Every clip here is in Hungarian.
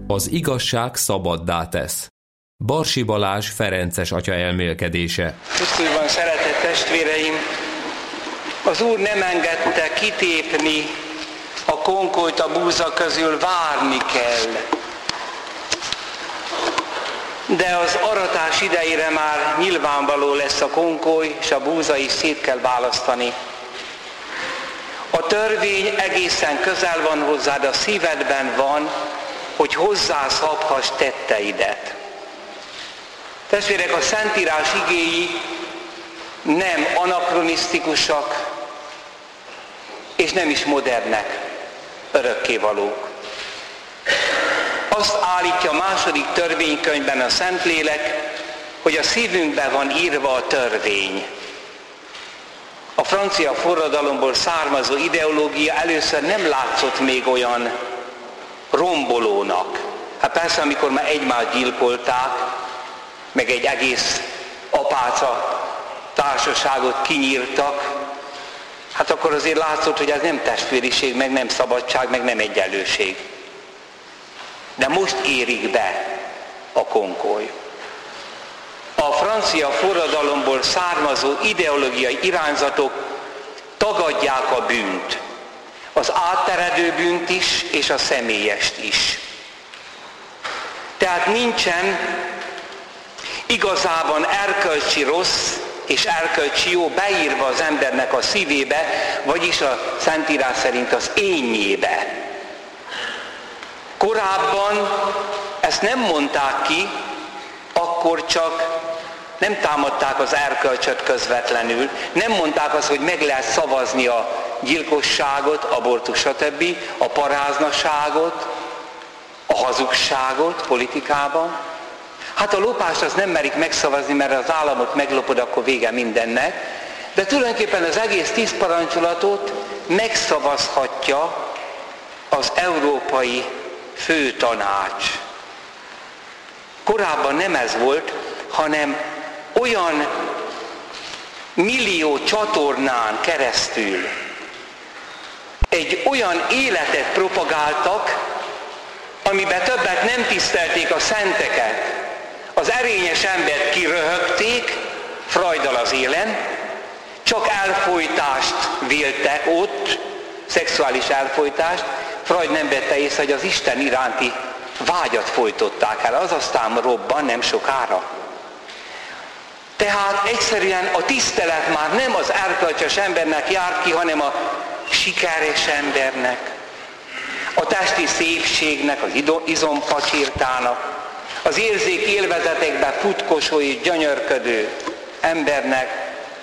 Az igazság szabaddá tesz. Barsi Balázs ferences atya elmélkedése. Krisztusban szeretett testvéreim, az Úr nem engedte kitépni a konkolyt a búza közül, várni kell. De az aratás idejére már nyilvánvaló lesz a konkoly, és a búza is szét kell választani. A törvény egészen közel van hozzád, a szívedben van, hogy hozzászabhass tetteidet. Testvérek, a Szentírás igéi nem anakronisztikusak, és nem is modernek, örökkévalók. Azt állítja a második törvénykönyvben a Szentlélek, hogy a szívünkben van írva a törvény. A francia forradalomból származó ideológia először nem látszott még olyan rombolónak. Hát persze, amikor már egymást gyilkolták, meg egy egész apáca társaságot kinyírtak, hát akkor azért látszott, hogy ez nem testvériség, meg nem szabadság, meg nem egyenlőség. De most érik be a konkoly. A francia forradalomból származó ideológiai irányzatok tagadják a bűnt. Az átteredő bűnt is, és a személyest is. Tehát nincsen igazában erkölcsi rossz és erkölcsi jó beírva az embernek a szívébe, vagyis a Szentírás szerint az énjébe. Korábban ezt nem mondták ki, akkor csak nem támadták az erkölcsöt közvetlenül, nem mondták azt, hogy meg lehet szavazni a gyilkosságot, abortus, stb., a paráznaságot, a hazugságot politikában. Hát a lopást azt nem merik megszavazni, mert az államot meglopod, akkor vége mindennek. De tulajdonképpen az egész 10 parancsolatot megszavazhatja az Európai Főtanács. Korábban nem ez volt, hanem olyan millió csatornán keresztül egy olyan életet propagáltak, amiben többet nem tisztelték a szenteket. Az erényes embert kiröhögték, Freuddal az élen, csak elfojtást véltek ott, szexuális elfojtást. Freud nem vette észre, hogy az Isten iránti vágyat folytották el, az aztán robban nem sokára. Tehát egyszerűen a tisztelet már nem az erkölcsös embernek járt ki, hanem a sikeres embernek, a testi szépségnek, az izompacsirtának, az érzék élvezetekben futkosó és gyönyörködő embernek,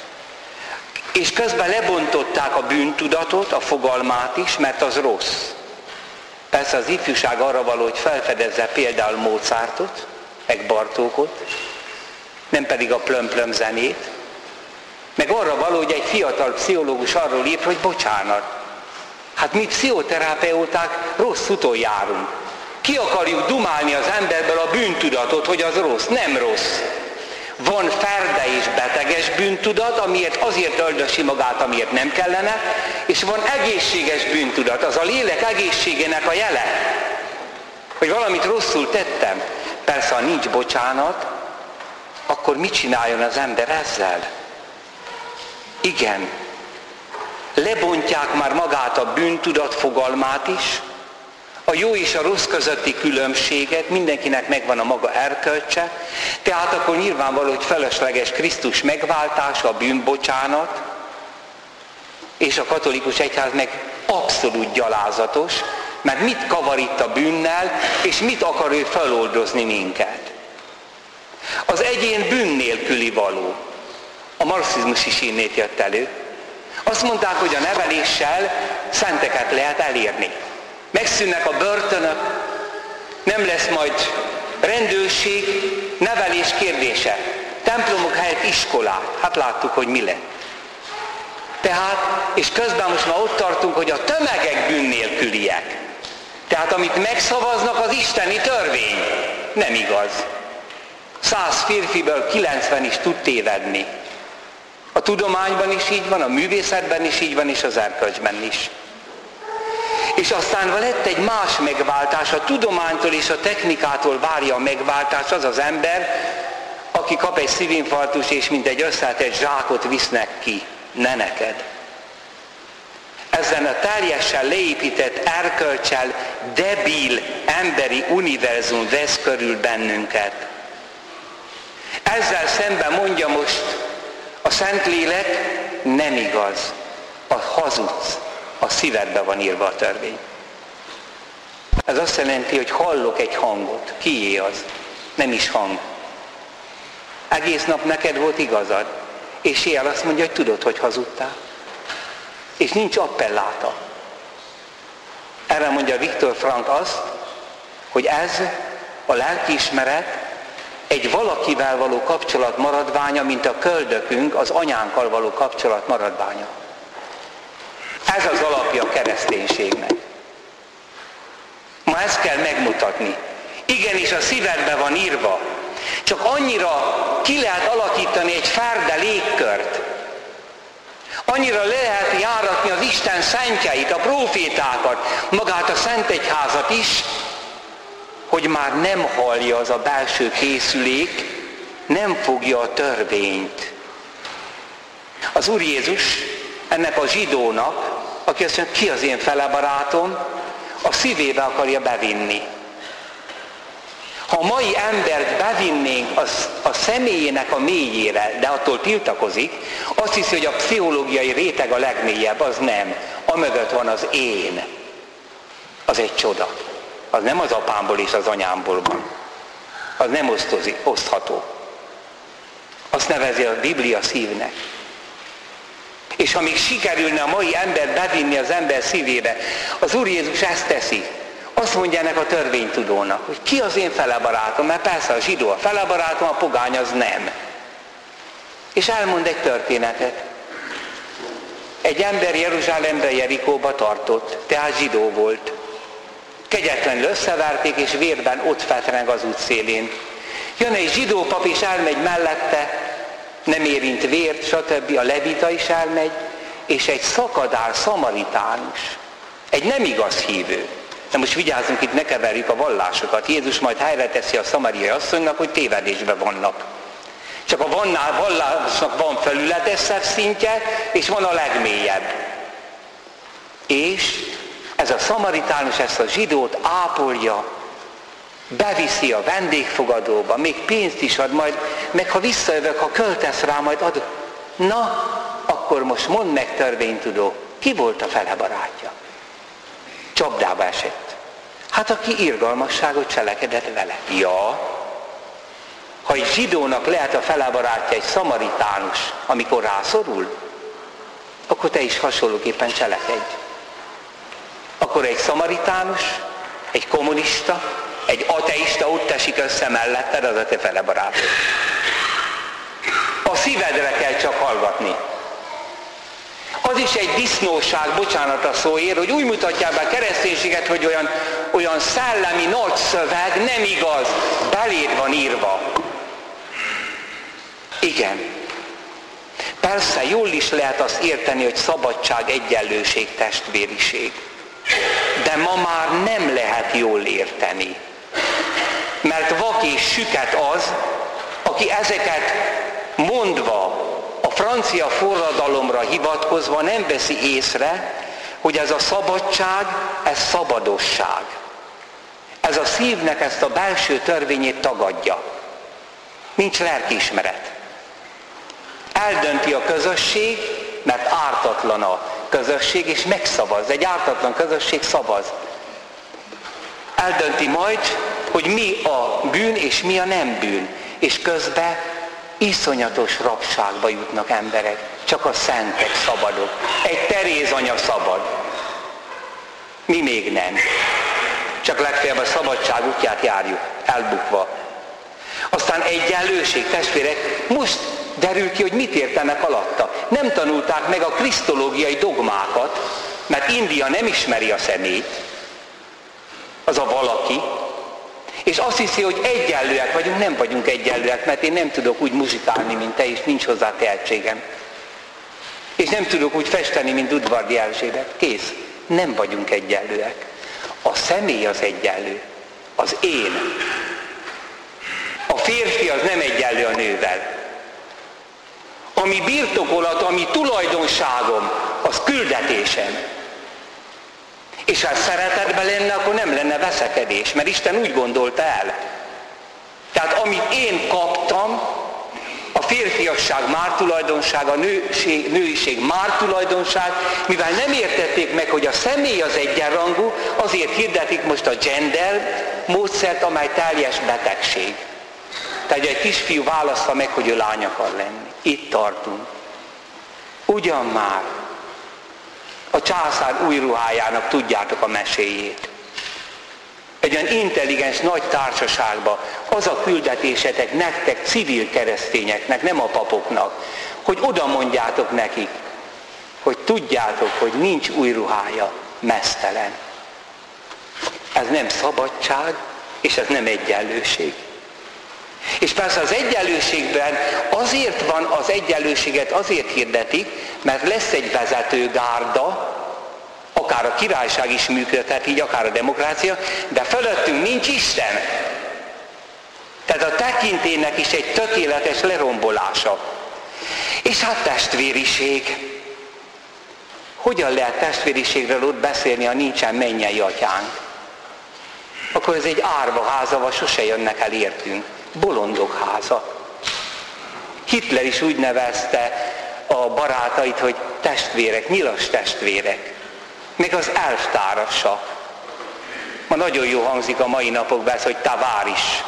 és közben lebontották a bűntudatot, a fogalmát is, mert az rossz. Persze az ifjúság arra való, hogy felfedezze például Mozartot, meg Bartókot, nem pedig a plöm-plöm zenét, meg arra való, hogy egy fiatal pszichológus arról írt, hogy bocsánat, hát mi pszichoterapeuták rossz úton járunk. Ki akarjuk dumálni az emberből a bűntudatot, hogy az rossz. Nem rossz. Van ferde és beteges bűntudat, amiért azért öldösi magát, amiért nem kellene, és van egészséges bűntudat, az a lélek egészségének a jele, hogy valamit rosszul tettem. Persze, ha nincs bocsánat, akkor mit csináljon az ember ezzel? Igen, lebontják már magát a bűntudat fogalmát is, a jó és a rossz közötti különbséget, mindenkinek megvan a maga erkölcse, tehát akkor nyilvánvaló, hogy felesleges Krisztus megváltása, a bűnbocsánat, és a katolikus egyház meg abszolút gyalázatos, mert mit kavar itt a bűnnel, és mit akar ő feloldozni minket. Az egyén bűn nélküli való. A marxizmus is innét jött elő. Azt mondták, hogy a neveléssel szenteket lehet elérni. Megszűnnek a börtönök, nem lesz majd rendőrség, nevelés kérdése. Templomok helyett iskolák. Hát láttuk, hogy mi lett. Tehát, és közben most már ott tartunk, hogy a tömegek bűn nélküliek. Tehát amit megszavaznak, az isteni törvény. Nem igaz. 100 férfiből 90 is tud tévedni. A tudományban is így van, a művészetben is így van, és az erkölcsben is. És aztán lett egy más megváltás, a tudománytól és a technikától várja a megváltást az az ember, aki kap egy szívinfarktust, és mint egy összetett zsákot visznek ki, ne neked. Ezen a teljesen leépített erkölccsel debil emberi univerzum vesz körül bennünket. Ezzel szemben mondja most a Szentlélek, nem igaz, a hazudsz, a szívedbe van írva a törvény. Ez azt jelenti, hogy hallok egy hangot. Kié az? Nem is hang. Egész nap neked volt igazad, és éjjel azt mondja, hogy tudod, hogy hazudtál. És nincs appelláta. Erre mondja Viktor Frank azt, hogy ez a lelkiismeret egy valakivel való kapcsolat maradványa, mint a köldökünk az anyánkkal való kapcsolat maradványa. Ez az alapja a kereszténységnek. Ma ezt kell megmutatni. Igenis a szívedbe van írva. Csak annyira ki lehet alakítani egy ferde légkört. Annyira le lehet járatni az Isten szentjeit, a prófétákat, magát a Szentegyházat is, hogy már nem hallja az a belső készülék, nem fogja a törvényt. Az Úr Jézus ennek a zsidónak, aki azt mondja, ki az én felebarátom, a szívébe akarja bevinni. Ha a mai embert bevinnénk a személyének a mélyére, de attól tiltakozik, azt hiszi, hogy a pszichológiai réteg a legmélyebb, az nem. Amögött van az én. Az egy csoda. Az nem az apámból és az anyámból van. Az nem osztható. Azt nevezi a Biblia szívnek. És ha még sikerülne a mai embert bevinni az ember szívébe, az Úr Jézus ezt teszi. Azt mondja ennek a törvénytudónak, hogy ki az én felebarátom, mert persze a zsidó a felebarátom, a pogány az nem. És elmond egy történetet. Egy ember Jeruzsálembe, Jerikóba tartott, tehát zsidó volt. Kegyetlenül összeverték, és vérben ott fetreng az útszélén. Jön egy zsidó pap, és elmegy mellette, nem érint vért, stb. A levita is elmegy, és egy szakadár szamaritánus, egy nem igaz hívő. De most vigyázzunk, itt ne keverjük a vallásokat. Jézus majd helyre teszi a szamariai asszonynak, hogy tévedésben vannak. Csak a vallásnak van felületesebb szintje, és van a legmélyebb. És ez a szamaritánus ezt a zsidót ápolja, beviszi a vendégfogadóba, még pénzt is ad, majd, meg ha visszajövök, ha költesz rá, majd ad. Na, akkor most mondd meg, törvénytudó, ki volt a fele barátja? Csapdába esett. Hát aki irgalmasságot cselekedett vele. Ja, ha egy zsidónak lehet a fele barátja egy szamaritánus, amikor rászorul, akkor te is hasonlóképpen cselekedj. Akkor egy szamaritánus, egy kommunista, egy ateista ott esik össze melletted, az a te fele barátod. A szívedre kell csak hallgatni. Az is egy disznóság, bocsánat a szóért, hogy úgy mutatják be a kereszténységet, hogy olyan szellemi nagy szöveg, nem igaz, beléd van írva. Igen. Persze, jól is lehet azt érteni, hogy szabadság, egyenlőség, testvériség. De ma már nem lehet jól érteni. Mert vak és süket az, aki ezeket mondva, a francia forradalomra hivatkozva nem veszi észre, hogy ez a szabadság, ez szabadosság. Ez a szívnek ezt a belső törvényét tagadja. Nincs lelkiismeret. Eldönti a közösség, mert ártatlan a közösség, és megszavaz. Egy ártatlan közösség szavaz. Eldönti majd, hogy mi a bűn és mi a nem bűn. És közben iszonyatos rabságba jutnak emberek. Csak a szentek szabadok. Egy Teréz anya szabad. Mi még nem. Csak legfeljebb a szabadság útját járjuk, elbukva. Aztán egyenlőség, testvérek, most derül ki, hogy mit értenek alatta. Nem tanulták meg a krisztológiai dogmákat, mert India nem ismeri a személyt, az a valaki, és azt hiszi, hogy egyenlőek vagyunk, nem vagyunk egyenlőek, mert én nem tudok úgy muzsikálni, mint te, és nincs hozzá tehetségem. És nem tudok úgy festeni, mint Udvardi Erzsébet. Kész. Nem vagyunk egyenlőek. A személy az egyenlő. Az én. A férfi az nem egyenlő a nővel. Ami birtokolat, ami tulajdonságom, az küldetésem. És ha szeretetben lenne, akkor nem lenne veszekedés, mert Isten úgy gondolta el. Tehát amit én kaptam, a férfiasság mártulajdonság, a nőiség mártulajdonság, mivel nem értették meg, hogy a személy az egyenrangú, azért hirdetik most a gender módszert, amely teljes betegség. Tehát egy kisfiú választja meg, hogy ő lány akar lenni. Itt tartunk. Ugyan már a császár új ruhájának tudjátok a meséjét. Egy olyan intelligens nagy társaságban az a küldetésetek nektek, civil keresztényeknek, nem a papoknak, hogy oda mondjátok nekik, hogy tudjátok, hogy nincs új ruhája, meztelen. Ez nem szabadság, és ez nem egyenlőség. És persze az egyenlőségben azért van az egyenlőséget, azért hirdetik, mert lesz egy vezetőgárda, akár a királyság is működhet így, akár a demokrácia, de fölöttünk nincs Isten. Tehát a tekintélynek is egy tökéletes lerombolása. És hát testvériség. Hogyan lehet testvériségről ott beszélni, ha nincsen mennyei atyánk? Akkor ez egy árvaháza, vagy sose jönnek el értünk. Bolondok háza. Hitler is úgy nevezte a barátait, hogy testvérek, nyilas testvérek. Még az elvtárasa. Ma nagyon jó hangzik a mai napokban ez, hogy taváris.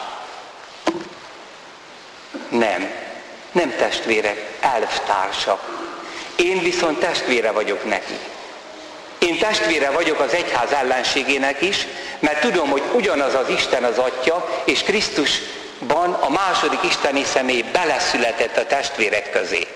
Nem testvérek, elvtársak. Én viszont testvére vagyok neki. Én testvére vagyok az egyház ellenségének is, mert tudom, hogy ugyanaz az Isten az Atya, és Krisztusban a második isteni személy beleszületett a testvérek közé.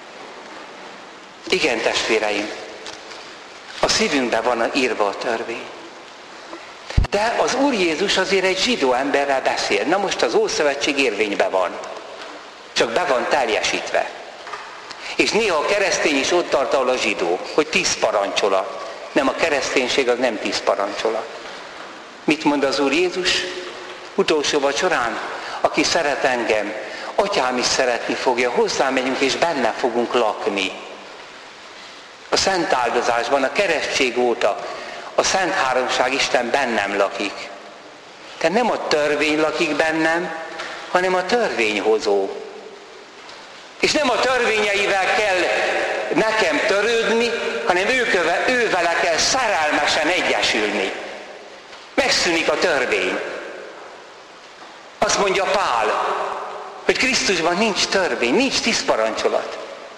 Igen, testvéreim, a szívünkben van írva a törvény. De az Úr Jézus azért egy zsidó emberrel beszél. Na most az Ószövetség érvényben van. Csak be van teljesítve. És néha a keresztény is ott tart, ahol a zsidó, hogy 10 parancsolat. Nem, a kereszténység az nem 10 parancsolat. Mit mond az Úr Jézus? Utolsó vacsorán, aki szeret engem, atyám is szeretni fogja, hozzám megyünk és benne fogunk lakni. A szent áldozásban, a keresztség óta a Szent Háromság Isten bennem lakik. Tehát nem a törvény lakik bennem, hanem a törvényhozó. És nem a törvényeivel kell nekem törődni, hanem ő vele kell szerelmesen egyesülni. Megszűnik a törvény. Azt mondja Pál, hogy Krisztusban nincs törvény, nincs 10 parancsolat.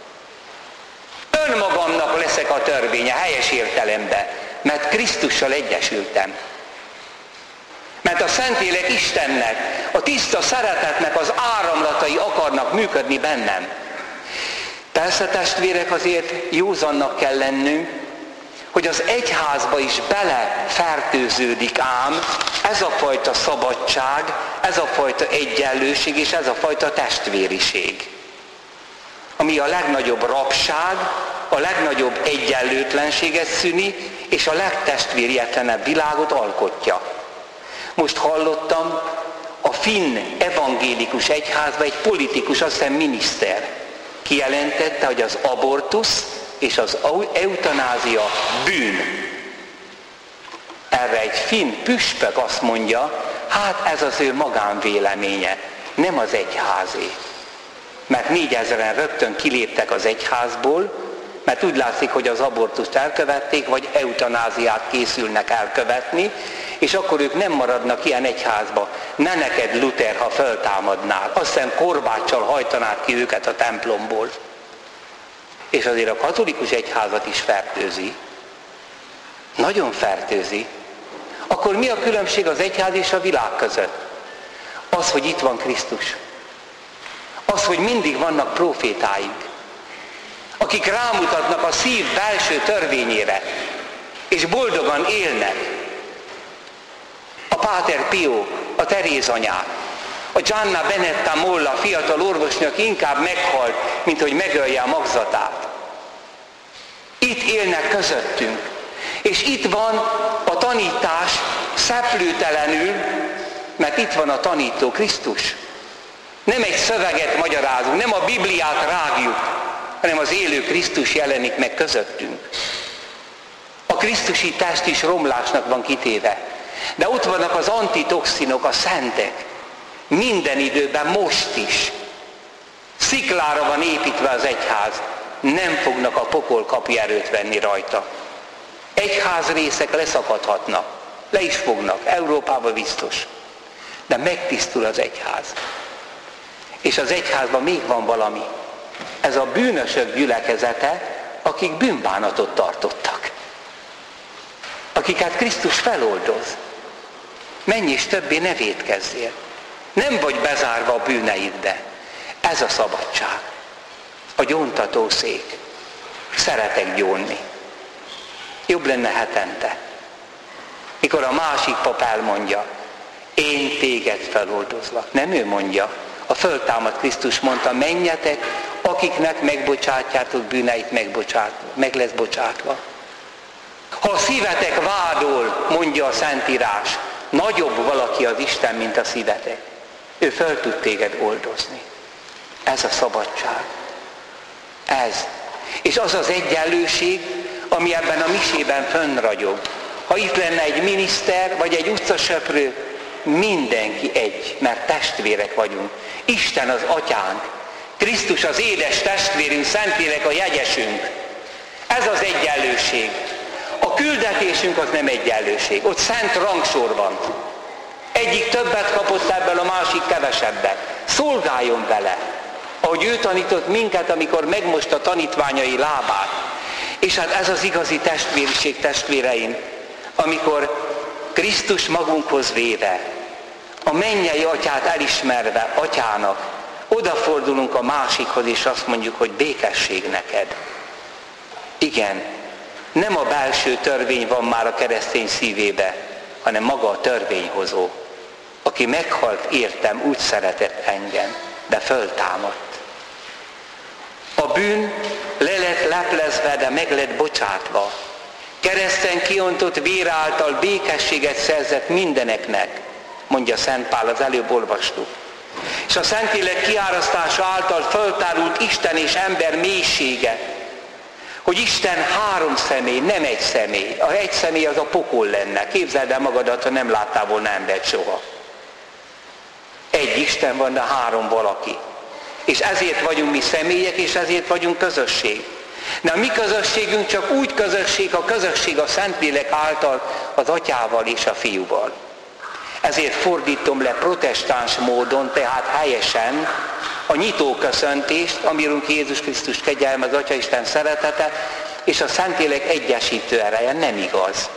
Önmagamnak leszek a törvénye, helyes értelemben, mert Krisztussal egyesültem. Mert a Szentlélek Istennek, a tiszta szeretetnek az áramlatai akarnak működni bennem. Persze, testvérek, azért józannak kell lennünk, hogy az egyházba is belefertőződik ám ez a fajta szabadság, ez a fajta egyenlőség és ez a fajta testvériség. Ami a legnagyobb rabság, a legnagyobb egyenlőtlenséget szüni, és a legtestvérietlenebb világot alkotja. Most hallottam, a finn evangélikus egyházban egy politikus, azt hiszem miniszter, kijelentette, hogy az abortusz és az eutanázia bűn. Erre egy finn püspök azt mondja, hát ez az ő magánvéleménye, nem az egyházé. Mert 4000-en rögtön kiléptek az egyházból, mert úgy látszik, hogy az abortuszt elkövették, vagy eutanáziát készülnek elkövetni, és akkor ők nem maradnak ilyen egyházba. Ne neked, Luther, ha föltámadnál, azt hiszem korbáccsal hajtanád ki őket a templomból. És azért a katolikus egyházat is fertőzi. Nagyon fertőzi. Akkor mi a különbség az egyház és a világ között? Az, hogy itt van Krisztus. Az, hogy mindig vannak profétáink, akik rámutatnak a szív belső törvényére, és boldogan élnek. A Páter Pio, a Teréz anyát, a Gianna Benetta Molla fiatal orvosnő, aki inkább meghalt, mint hogy megölje a magzatát. Itt élnek közöttünk, És itt van a tanítás szeplőtelenül, mert itt van a tanító Krisztus. Nem egy szöveget magyarázunk, nem a Bibliát rágjuk, hanem az élő Krisztus jelenik meg közöttünk. A krisztusi test is romlásnak van kitéve. De ott vannak az antitoxinok, a szentek. Minden időben, most is. Sziklára van építve az egyház. Nem fognak a pokol kapi erőt venni rajta. Egyház részek leszakadhatnak. Le is fognak. Európában biztos. De megtisztul az egyház. És az egyházban még van valami. Ez a bűnösök gyülekezete, akik bűnbánatot tartottak. Akiket Krisztus feloldoz. Menj és többé ne vétkezzél. Nem vagy bezárva a bűneidbe. Ez a szabadság. A gyóntató szék. Szeretek gyónni. Jobb lenne hetente. Mikor a másik pap elmondja, én téged feloldozlak. Nem ő mondja. A föltámadt Krisztus mondta, menjetek, akiknek megbocsátjátok bűneit, meg lesz bocsátva. Ha a szívetek vádol, mondja a Szentírás, nagyobb valaki az Isten, mint a szívetek. Ő föl tud téged oldozni. Ez a szabadság. Ez. És az az egyenlőség, ami ebben a misében fönnragyog. Ha itt lenne egy miniszter, vagy egy utcasöprő, mindenki egy, mert testvérek vagyunk. Isten az atyánk, Krisztus az édes testvérünk, Szentlélek a jegyesünk. Ez az egyenlőség. A küldetésünk az nem egyenlőség. Ott szent rangsor van. Egyik többet kapott ebből, a másik kevesebbet. Szolgáljon vele, ahogy ő tanított minket, amikor megmosta tanítványai lábát. És hát ez az igazi testvériség, testvéreim, amikor Krisztus magunkhoz véve, a mennyei atyát elismerve atyának, odafordulunk a másikhoz, és azt mondjuk, hogy békesség neked. Igen, nem a belső törvény van már a keresztény szívébe, hanem maga a törvényhozó, aki meghalt értem, úgy szeretett engem, de föltámadt. A bűn le lett leplezve, de meg lett bocsátva. Kereszten kiontott vér által békességet szerzett mindeneknek, mondja Szent Pál, az előbb olvastuk. És a Szentlélek kiárasztása által föltárult Isten és ember mélysége, hogy Isten három személy, nem egy személy. A egy személy az a pokol lenne. Képzeld el magadat, ha nem láttál volna embert soha. Egy Isten van, de három valaki. És ezért vagyunk mi személyek, és ezért vagyunk közösség. De a mi közösségünk csak úgy közösség, a közösség a Szentlélek által az Atyával és a Fiúval. Ezért fordítom le protestáns módon, tehát helyesen a nyitóköszöntést, ami Urunk Jézus Krisztus kegyelme, az Atyaisten szeretete, és a Szentlélek egyesítő ereje. Nem igaz.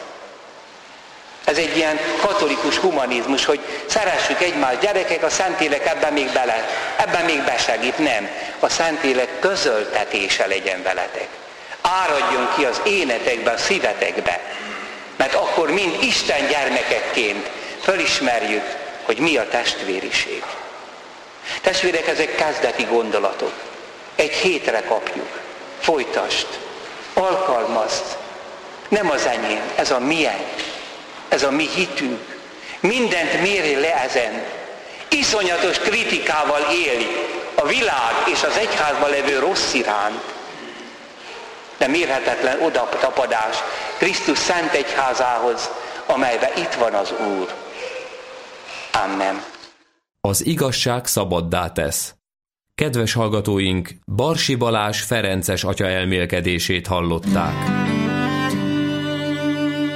Ez egy ilyen katolikus humanizmus, hogy szeressük egymást, gyerekek, a Szentlélek ebben még besegít. Nem. A Szentlélek közöltetése legyen veletek. Áradjon ki az énetekbe, a szívetekbe. Mert akkor mind Isten gyermekekként fölismerjük, hogy mi a testvériség. Testvérek, ezek kezdeti gondolatok. Egy hétre kapjuk. Folytasd. Alkalmazd. Nem az enyém, ez a miénk. Ez a mi hitünk. Mindent mérj le ezen. Iszonyatos kritikával éli a világ és az egyházban levő rossz iránt. De mérhetetlen odatapadás Krisztus szent egyházához, amelyben itt van az Úr. Amen. Az igazság szabaddá tesz. Kedves hallgatóink, Barsi Balázs ferences atya elmélkedését hallották.